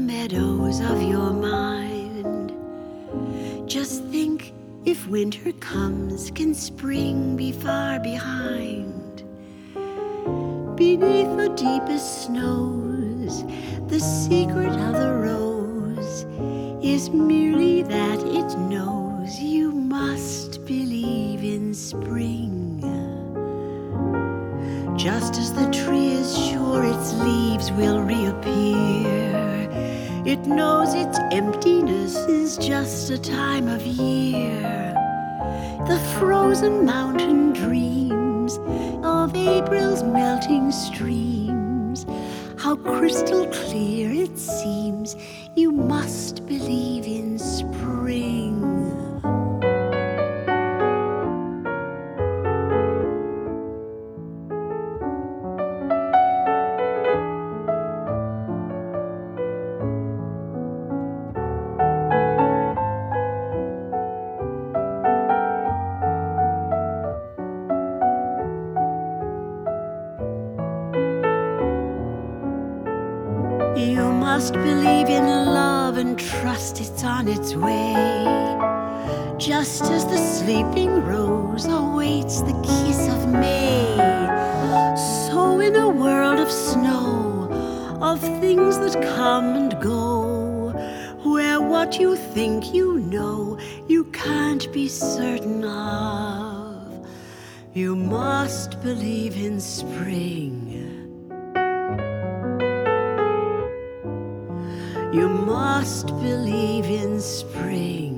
meadows of your mind. Just think, if winter comes, can spring be far behind? Beneath the deepest snows, the secret of the rose is merely that it knows you must believe in spring. Just as the tree is sure its leaves will reappear, it knows its emptiness is just a time of year. The frozen mountain dreams of April's melting streams, how crystal clear it seems you must believe in spring. You must believe in love and trust it's on its way, just as the sleeping rose awaits the kiss of May. So in a world of snow, of things that come and go, where what you think you know you can't be certain of, you must believe in spring. You must believe in spring.